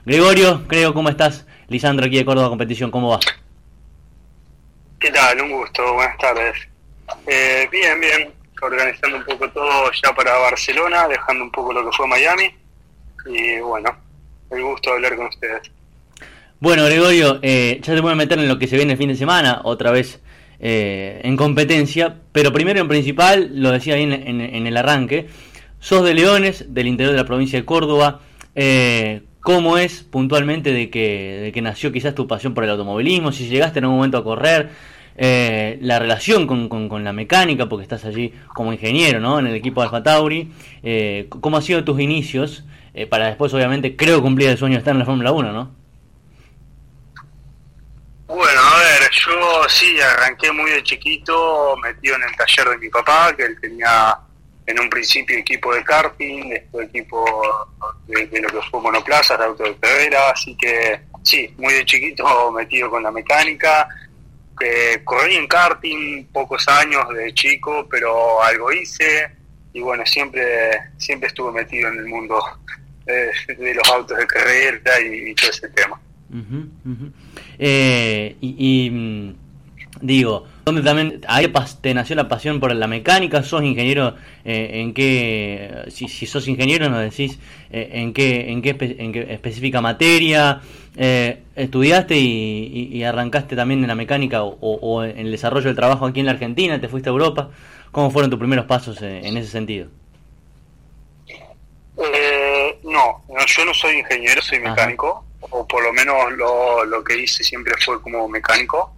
Gregorio, creo, ¿cómo estás? Lisandro aquí de Córdoba Competición, ¿cómo va? ¿Qué tal? Un gusto, buenas tardes. Bien, organizando un poco todo ya para Barcelona, dejando un poco lo que fue Miami, y bueno, el gusto de hablar con ustedes. Bueno, Gregorio, ya te voy a meter en lo que se viene el fin de semana, otra vez en competencia, pero primero en principal, lo decía ahí en el arranque, sos de Leones, del interior de la provincia de Córdoba. ¿Cómo es puntualmente de que nació quizás tu pasión por el automovilismo? Si llegaste en algún momento a correr, la relación con la mecánica, porque estás allí como ingeniero, ¿no? En el equipo de Alfa Tauri. ¿Cómo han sido tus inicios? Para después, obviamente, creo cumplir el sueño de estar en la Fórmula 1, ¿no? Bueno, a ver, yo sí arranqué muy de chiquito, metido en el taller de mi papá, que él tenía en un principio equipo de karting, después equipo de lo que fue monoplazas, de auto de carrera, así que sí, muy de chiquito metido con la mecánica. Corrí en karting pocos años de chico, pero algo hice, y bueno, siempre estuve metido en el mundo de los autos de carrera y todo ese tema. Uh-huh, uh-huh. Digo, ¿dónde también ahí te nació la pasión por la mecánica? ¿Sos ingeniero? ¿En qué? Si sos ingeniero, nos decís en qué específica materia estudiaste y arrancaste también en la mecánica o en el desarrollo del trabajo aquí en la Argentina. ¿Te fuiste a Europa? ¿Cómo fueron tus primeros pasos en ese sentido? No, yo no soy ingeniero, soy mecánico. Ajá. O por lo menos lo que hice siempre fue como mecánico.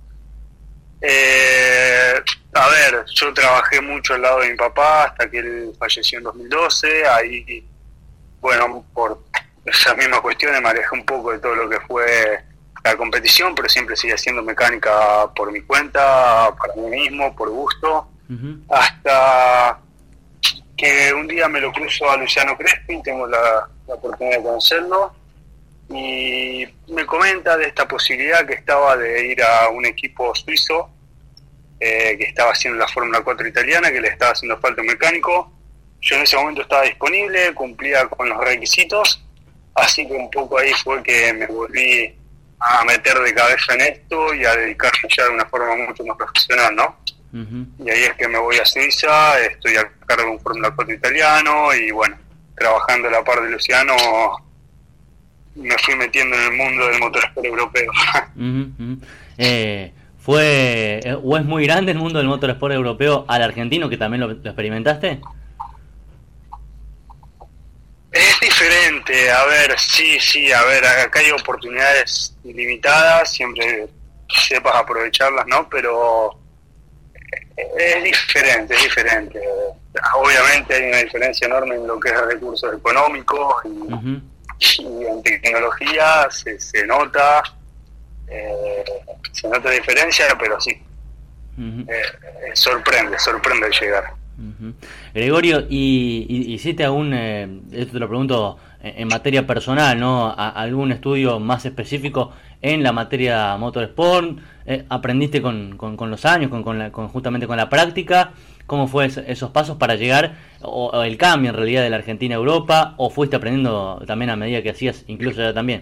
A ver, yo trabajé mucho al lado de mi papá hasta que él falleció en 2012. Ahí, bueno, por esas mismas cuestiones me alejé un poco de todo lo que fue la competición, pero siempre seguí haciendo mecánica por mi cuenta, para mí mismo, por gusto. Uh-huh. Hasta que un día me lo cruzo a Luciano Crespi, tengo la oportunidad de conocerlo, y me comenta de esta posibilidad que estaba de ir a un equipo suizo que estaba haciendo la Fórmula 4 italiana, que le estaba haciendo falta un mecánico. Yo en ese momento estaba disponible, cumplía con los requisitos, así que un poco ahí fue que me volví a meter de cabeza en esto y a dedicarme ya de una forma mucho más profesional, ¿no? Uh-huh. Y ahí es que me voy a Suiza, estoy a cargo de un Fórmula 4 italiano y bueno, trabajando a la par de Luciano me fui metiendo en el mundo del motorsport europeo. Uh-huh, uh-huh. ¿O es muy grande el mundo del motorsport europeo al argentino, que también lo experimentaste? Es diferente, a ver, sí, a ver, acá hay oportunidades ilimitadas, siempre sepas aprovecharlas, ¿no? Pero es diferente. Obviamente hay una diferencia enorme en lo que es recursos económicos y, uh-huh. Y en tecnología se nota la diferencia, pero sí, uh-huh. Sorprende llegar. Uh-huh. Gregorio, ¿y hiciste algún, esto te lo pregunto en materia personal, ¿no? ¿Algún estudio más específico en la materia motorsport? ¿Aprendiste con los años, justamente con la práctica? ¿Cómo fue esos pasos para llegar, o el cambio en realidad de la Argentina a Europa, o fuiste aprendiendo también a medida que hacías, incluso ya también?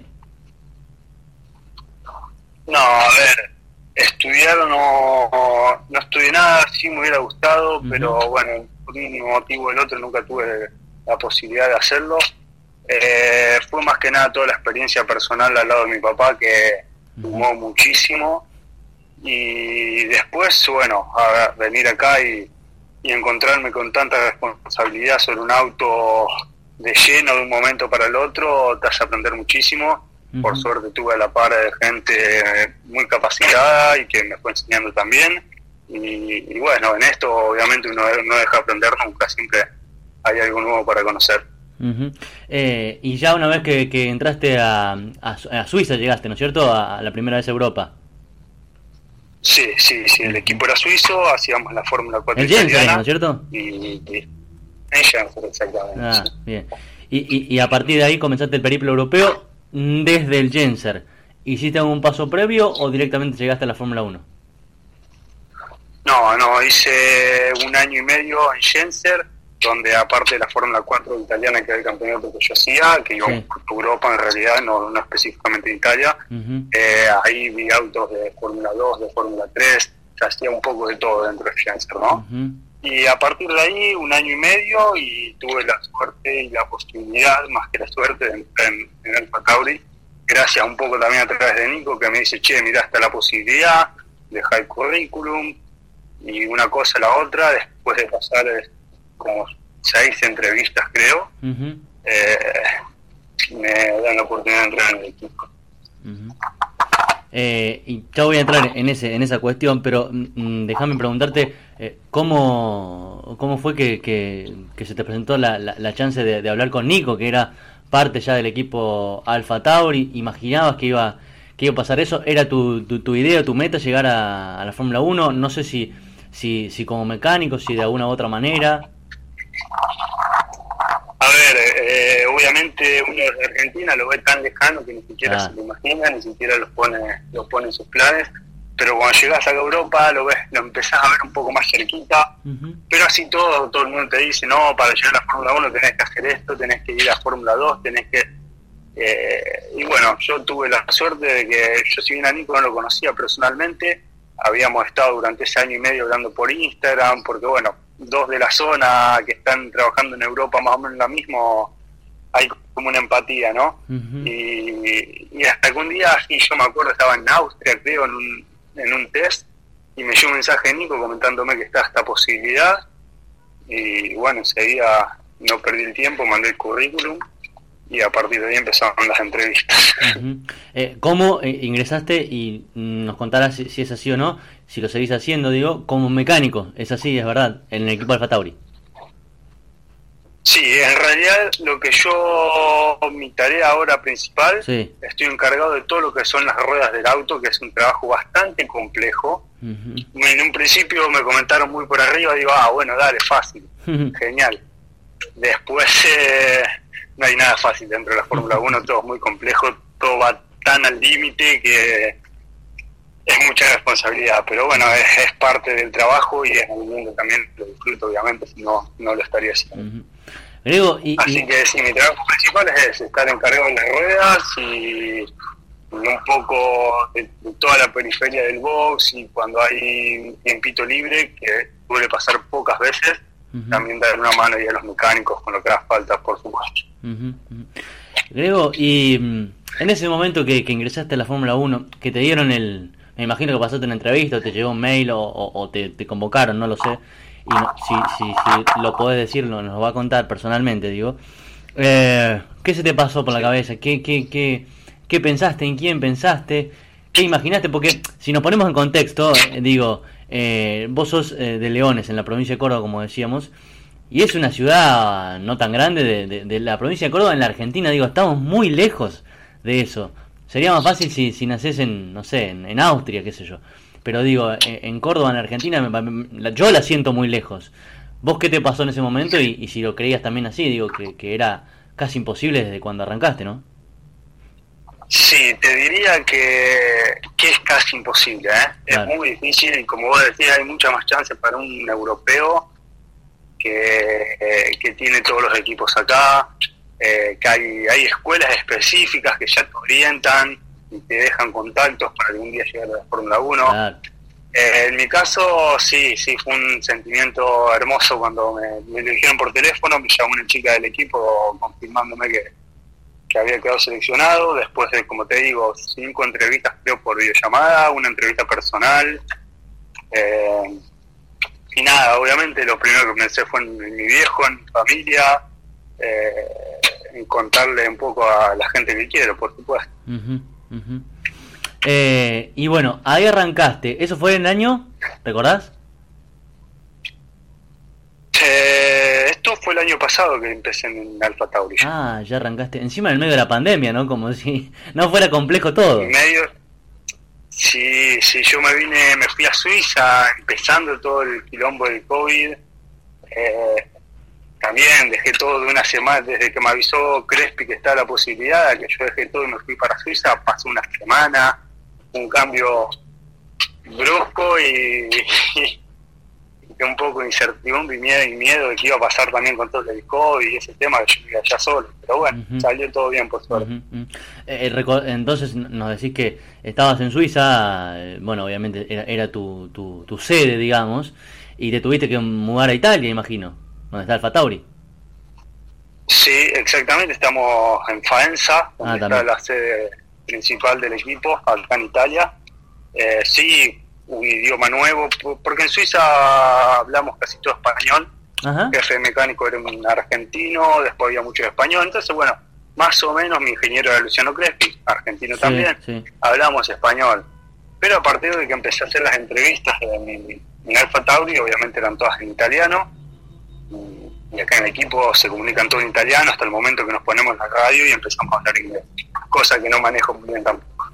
No, a ver, estudiar no estudié nada, sí me hubiera gustado, uh-huh. Pero bueno, por un motivo o el otro nunca tuve la posibilidad de hacerlo. Fue más que nada toda la experiencia personal al lado de mi papá, que sumó uh-huh. muchísimo, y después, bueno, a venir acá y encontrarme con tanta responsabilidad sobre un auto de lleno de un momento para el otro, te hace aprender muchísimo. Uh-huh. Por suerte tuve a la par de gente muy capacitada y que me fue enseñando también, y bueno, en esto obviamente uno no deja de aprender nunca, siempre hay algo nuevo para conocer. Uh-huh. Y ya una vez que entraste a Suiza llegaste, ¿no es cierto?, a la primera vez a Europa. Sí, el equipo era suizo, hacíamos la Fórmula 4 italiana. El Jensen, ¿no es cierto? Y en Jensen, exactamente. Ah, bien. Y a partir de ahí comenzaste el periplo europeo desde el Jensen. ¿Hiciste algún paso previo o directamente llegaste a la Fórmula 1? No, hice un año y medio en Jensen, donde aparte de la Fórmula 4 italiana, que era el campeonato que yo hacía, que iba a Europa en realidad, no específicamente Italia, ahí vi autos de Fórmula 2, de Fórmula 3, se hacía un poco de todo dentro de Fiancer, ¿no? Y a partir de ahí, 1 año y medio, y tuve la suerte y la posibilidad, más que la suerte, de entrar en Alfa Tauri, gracias un poco también a través de Nico, que me dice, che, mirá, está la posibilidad, deja el currículum, y una cosa a la otra, después de pasar como 6 entrevistas, creo, me dan la oportunidad de entrar en el equipo. Y ya voy a entrar en esa cuestión, pero déjame preguntarte cómo fue que se te presentó la chance de hablar con Nico, que era parte ya del equipo Alfa Tauri. ¿Imaginabas que iba a pasar eso? ¿Era tu idea, tu meta llegar a la Fórmula 1? No sé si como mecánico, si de alguna u otra manera. A ver, obviamente uno de Argentina lo ve tan lejano que ni siquiera se lo imagina, ni siquiera lo pone en sus planes, pero cuando llegas a Europa lo empezás a ver un poco más cerquita, pero así todo el mundo te dice, no, para llegar a la Fórmula 1 tenés que hacer esto, tenés que ir a Fórmula 2, tenés que... y bueno, yo tuve la suerte de que yo, si bien a Nico no lo conocía personalmente, habíamos estado durante ese año y medio hablando por Instagram, porque bueno, 2 de la zona que están trabajando en Europa más o menos lo mismo, hay como una empatía, ¿no? Y hasta que un día, sí, yo me acuerdo, estaba en Austria, creo, en un test, y me llegó un mensaje de Nico comentándome que está esta posibilidad, y bueno, enseguida no perdí el tiempo, mandé el currículum, y a partir de ahí empezaron las entrevistas. ¿Cómo ingresaste? Y nos contarás si es así o no, si lo seguís haciendo, digo, como mecánico, es así, es verdad, en el equipo Alfa Tauri. Sí, en realidad mi tarea ahora principal, estoy encargado de todo lo que son las ruedas del auto, que es un trabajo bastante complejo. En un principio me comentaron muy por arriba, digo, bueno, dale, fácil, genial. Después no hay nada fácil dentro de la Fórmula 1, todo es muy complejo, todo va tan al límite que es mucha responsabilidad, pero bueno, es parte del trabajo y es muy lindo también, lo disfruto obviamente, si no lo estaría haciendo. Grego, así que sí, mi trabajo principal es ese, estar encargado de las ruedas y un poco de toda la periferia del box, y cuando hay un tiempito libre, que suele pasar pocas veces, también dar una mano y a los mecánicos con lo que haga falta, por supuesto. Grego, y en ese momento que ingresaste a la Fórmula 1, que te dieron me imagino que pasaste una entrevista, o te llegó un mail, o te convocaron, no lo sé, y si lo podés decir, nos lo va a contar personalmente, digo, ¿qué se te pasó por la cabeza? ¿Qué pensaste? ¿En quién pensaste? ¿Qué imaginaste? Porque si nos ponemos en contexto, digo, vos sos de Leones, en la provincia de Córdoba, como decíamos, y es una ciudad no tan grande de la provincia de Córdoba en la Argentina, digo, estamos muy lejos de eso. Sería más fácil si nacés no sé, en Austria, qué sé yo. Pero digo, en Córdoba, en Argentina, yo la siento muy lejos. ¿Vos qué te pasó en ese momento? Y si lo creías también así, digo, que era casi imposible desde cuando arrancaste, ¿no? Sí, te diría que es casi imposible, Claro. Es muy difícil, y como vos decías, hay mucha más chance para un europeo que tiene todos los equipos acá, que hay escuelas específicas que ya te orientan y te dejan contactos para algún día llegar a la Fórmula 1. Claro. En mi caso, sí, fue un sentimiento hermoso cuando me lo dijeron por teléfono. Me llamó una chica del equipo confirmándome que había quedado seleccionado, después de, como te digo, 5 entrevistas, creo, por videollamada, una entrevista personal, y nada, obviamente lo primero que pensé fue en mi viejo, en mi familia, en contarle un poco a la gente que quiero, por supuesto. Y bueno, ahí arrancaste. ¿Eso fue en el año? ¿Recordás? Esto fue el año pasado que empecé en Alfa Tauri. Ya arrancaste. Encima en el medio de la pandemia, ¿no? Como si no fuera complejo todo. En medio... Sí, yo me fui a Suiza empezando todo el quilombo del COVID. También dejé todo de una semana, desde que me avisó Crespi que estaba la posibilidad, que yo dejé todo y me fui para Suiza. Pasó una semana, un cambio brusco y de un poco de incertidumbre y miedo de que iba a pasar también con todo el COVID y ese tema, que yo iba allá solo. Pero bueno, salió todo bien, por suerte. Entonces nos decís que estabas en Suiza, bueno, obviamente era tu sede, digamos, y te tuviste que mudar a Italia, imagino, donde está Alfa Tauri. Sí, exactamente, estamos en Faenza, donde está la sede principal del equipo, acá en Italia. Sí, un idioma nuevo, porque en Suiza hablamos casi todo español. Ajá. El jefe de mecánico era un argentino, después había mucho español, entonces bueno, más o menos mi ingeniero era Luciano Crespi, argentino también, hablamos español. Pero a partir de que empecé a hacer las entrevistas en Alfa Tauri, obviamente eran todas en italiano, y acá en el equipo se comunican todo en italiano hasta el momento que nos ponemos en la radio y empezamos a hablar inglés, cosa que no manejo muy bien tampoco.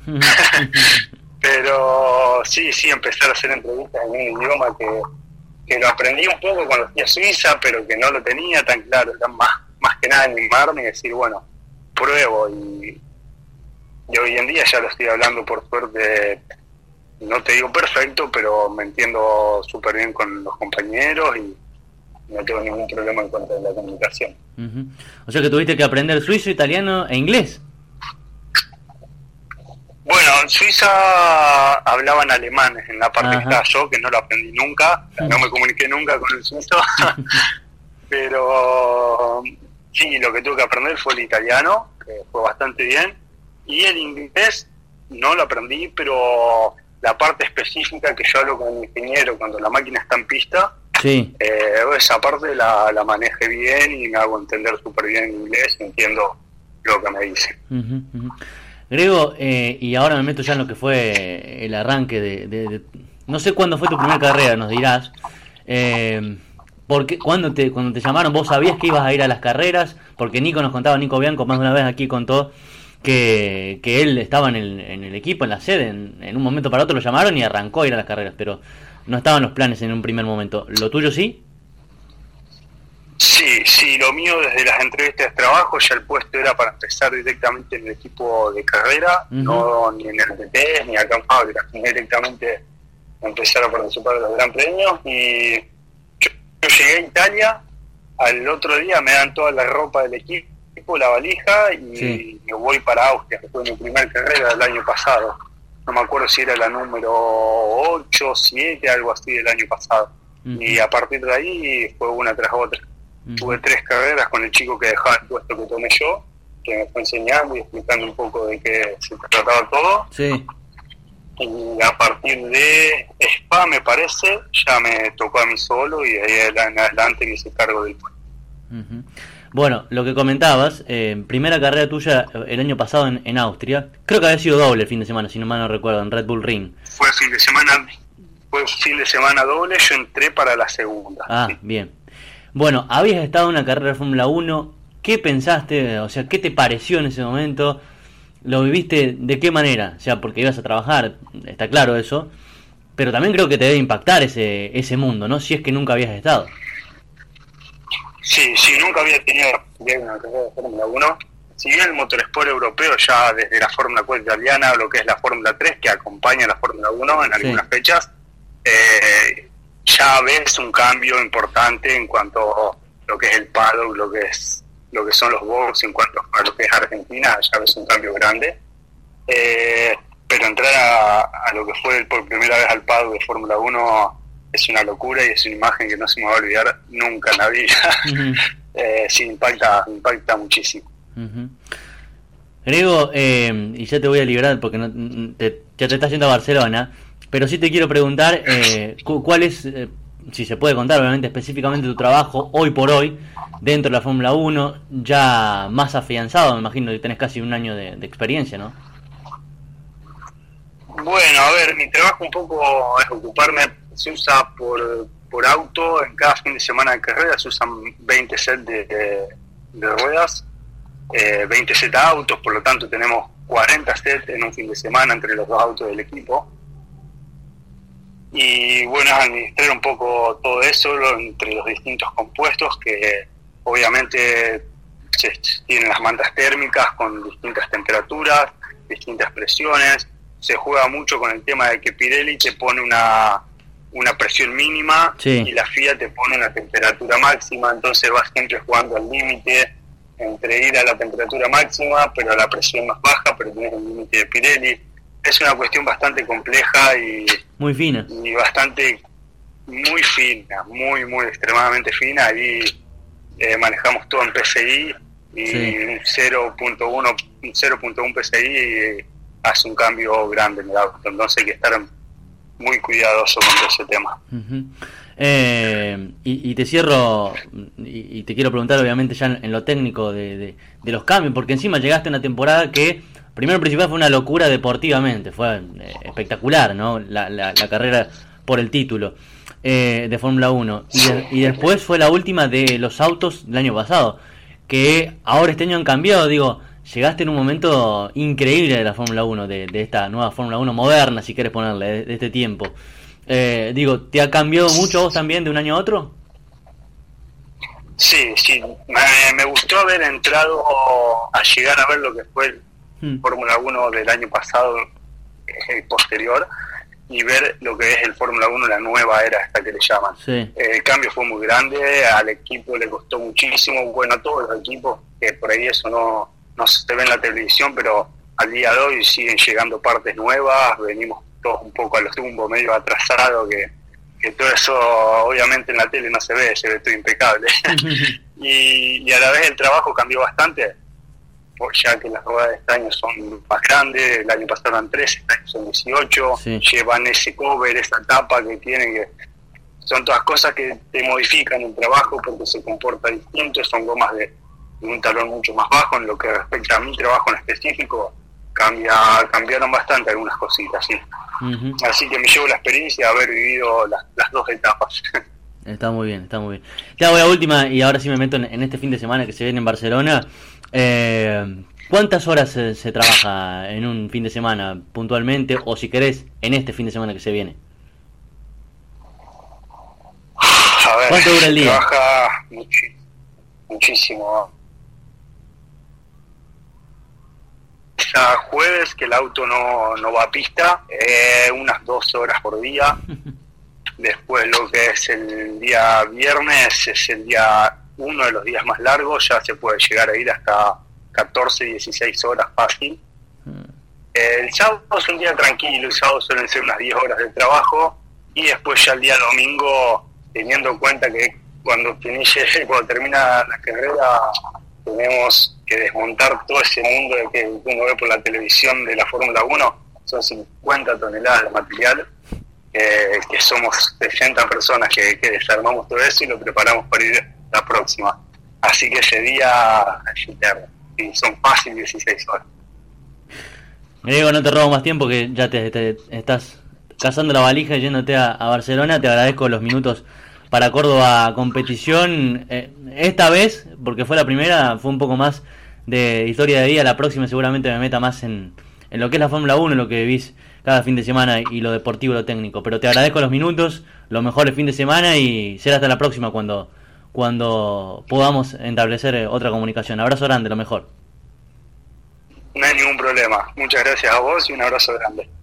Pero sí, empezar a hacer entrevistas en un idioma que lo aprendí un poco cuando fui a Suiza, pero que no lo tenía tan claro, era más que nada animarme y decir, bueno, pruebo, y hoy en día ya lo estoy hablando, por suerte, no te digo perfecto, pero me entiendo súper bien con los compañeros y no tengo ningún problema en cuanto a la comunicación. O sea que tuviste que aprender suizo, italiano e inglés. Bueno, en Suiza hablaban alemán en la parte que estaba yo, que no lo aprendí nunca, no me comuniqué nunca con el suizo, pero sí, lo que tuve que aprender fue el italiano, que fue bastante bien, y el inglés no lo aprendí, pero la parte específica que yo hablo con el ingeniero cuando la máquina está en pista, esa parte la manejé bien y me hago entender súper bien en inglés y entiendo lo que me dice. Grego, y ahora me meto ya en lo que fue el arranque de no sé cuándo fue tu primera carrera, nos dirás, porque cuando te llamaron, ¿vos sabías que ibas a ir a las carreras? Porque Nico Bianco más de una vez aquí contó que él estaba en el equipo, en la sede, en un momento para otro lo llamaron y arrancó a ir a las carreras, pero no estaban los planes en un primer momento. ¿Lo tuyo sí? Sí, lo mío desde las entrevistas de trabajo ya el puesto era para empezar directamente en el equipo de carrera, no ni en el DT ni acá en fábrica, sino directamente empezar a participar de los Gran Premios. Y yo llegué a Italia, al otro día me dan toda la ropa del equipo, la valija, y me voy para Austria, que fue mi primera carrera del año pasado. No me acuerdo si era la número 8, 7, algo así del año pasado. Y a partir de ahí fue una tras otra. Tuve 3 carreras con el chico que dejaba el puesto que tomé yo, que me fue enseñando y explicando un poco de qué se trataba todo. Y a partir de Spa, me parece, ya me tocó a mí solo y de ahí en adelante me hice cargo del puesto. Bueno, lo que comentabas, primera carrera tuya el año pasado en Austria, creo que había sido doble el fin de semana, si no mal no recuerdo, en Red Bull Ring. Fue fin de semana doble, yo entré para la segunda. Bien. Bueno, habías estado en una carrera de Fórmula 1, ¿qué pensaste? O sea, ¿qué te pareció en ese momento? ¿Lo viviste de qué manera? O sea, porque ibas a trabajar, está claro eso, pero también creo que te debe impactar ese mundo, ¿no? Si es que nunca habías estado. Sí, nunca había tenido una carrera de Fórmula 1. Si bien el motorsport europeo ya desde la Fórmula 4 italiana, lo que es la Fórmula 3, que acompaña a la Fórmula 1 en algunas fechas, ya ves un cambio importante en cuanto a lo que es el paddock, lo que son los box, en cuanto a lo que es Argentina, ya ves un cambio grande. Pero entrar a lo que fue por primera vez al paddock de Fórmula 1 es una locura y es una imagen que no se me va a olvidar nunca en la vida. Sí, impacta muchísimo. Grego, y ya te voy a liberar porque ya te estás yendo a Barcelona, pero sí te quiero preguntar cuál es, si se puede contar obviamente específicamente tu trabajo hoy por hoy dentro de la Fórmula 1, ya más afianzado, me imagino que tenés casi un año de experiencia, ¿no? Bueno, a ver, mi trabajo un poco es ocuparme, se usa por auto, en cada fin de semana de carrera se usan 20 sets de ruedas, 20 sets de autos, por lo tanto tenemos 40 sets en un fin de semana entre los dos autos del equipo. Y bueno, es administrar un poco todo eso entre los distintos compuestos que obviamente tienen las mantas térmicas con distintas temperaturas, distintas presiones. Se juega mucho con el tema de que Pirelli te pone una una presión mínima, sí, y la FIA te pone una temperatura máxima, entonces vas siempre jugando al límite entre ir a la temperatura máxima pero a la presión más baja, pero tenés el límite de Pirelli. Es una cuestión bastante compleja muy fina, y bastante muy fina, muy extremadamente fina. Ahí manejamos todo en PSI y sí, un 0.1 PSI hace un cambio grande en el auto, entonces hay que estar muy cuidadoso con todo ese tema. uh-huh. Y te cierro y te quiero preguntar obviamente ya en lo técnico de los cambios, porque encima llegaste a una temporada que primero en principal fue una locura deportivamente, fue espectacular, ¿no? La carrera por el título de Fórmula 1 y después fue la última de los autos del año pasado, que ahora este año han cambiado. Digo, llegaste en un momento increíble de la Fórmula 1, de esta nueva Fórmula 1 moderna, si quieres ponerle, de este tiempo. Digo, ¿te ha cambiado mucho a vos también de un año a otro? Sí, me gustó haber entrado a llegar a ver lo que fue el Fórmula 1 del año pasado, posterior, y ver lo que es el Fórmula 1, la nueva era esta que le llaman. Sí. El cambio fue muy grande, al equipo le costó muchísimo, bueno, a todos los equipos, que por ahí eso no se ve en la televisión, pero al día de hoy siguen llegando partes nuevas, venimos todos un poco a los tumbos, medio atrasados, que todo eso obviamente en la tele no se ve todo impecable. y a la vez el trabajo cambió bastante, ya que las ruedas de este año son más grandes, el año pasado eran 13, este año son 18, sí. Llevan ese cover, esa tapa que tienen, que son todas cosas que te modifican el trabajo porque se comporta distinto, son gomas de un talón mucho más bajo. En lo que respecta a mi trabajo en específico, cambiaron bastante algunas cositas, sí. Uh-huh. Así que me llevo la experiencia de haber vivido las dos etapas. Está muy bien, está muy bien. Te hago la última y ahora sí me meto en este fin de semana que se viene en Barcelona. ¿Cuántas horas se trabaja en un fin de semana puntualmente, o si querés, en este fin de semana que se viene? A ver, ¿cuánto dura el día? Trabaja muchísimo. Hasta jueves, que el auto no va a pista, unas 12 horas por día. Después lo que es el día viernes es uno de los días más largos, ya se puede llegar a ir hasta 14, 16 horas fácil. El sábado es un día tranquilo, el sábado suelen ser unas 10 horas de trabajo, y después ya el día domingo, teniendo en cuenta que cuando termina la carrera tenemos que desmontar todo ese mundo de que uno ve por la televisión de la Fórmula 1, son 50 toneladas de material, que somos 60 personas que desarmamos todo eso y lo preparamos para ir la próxima. Así que ese día es eterno, y son fácil 16 horas. Me digo, no te robo más tiempo, que ya te estás cazando la valija y yéndote a Barcelona. Te agradezco los minutos para Córdoba Competición. Esta vez, porque fue la primera, fue un poco más de historia de vida. La próxima seguramente me meta más en lo que es la Fórmula 1, en lo que vivís cada fin de semana, y lo deportivo y lo técnico. Pero te agradezco los minutos, lo mejor el fin de semana, y será hasta la próxima cuando podamos establecer otra comunicación. Abrazo grande, lo mejor. No hay ningún problema. Muchas gracias a vos y un abrazo grande.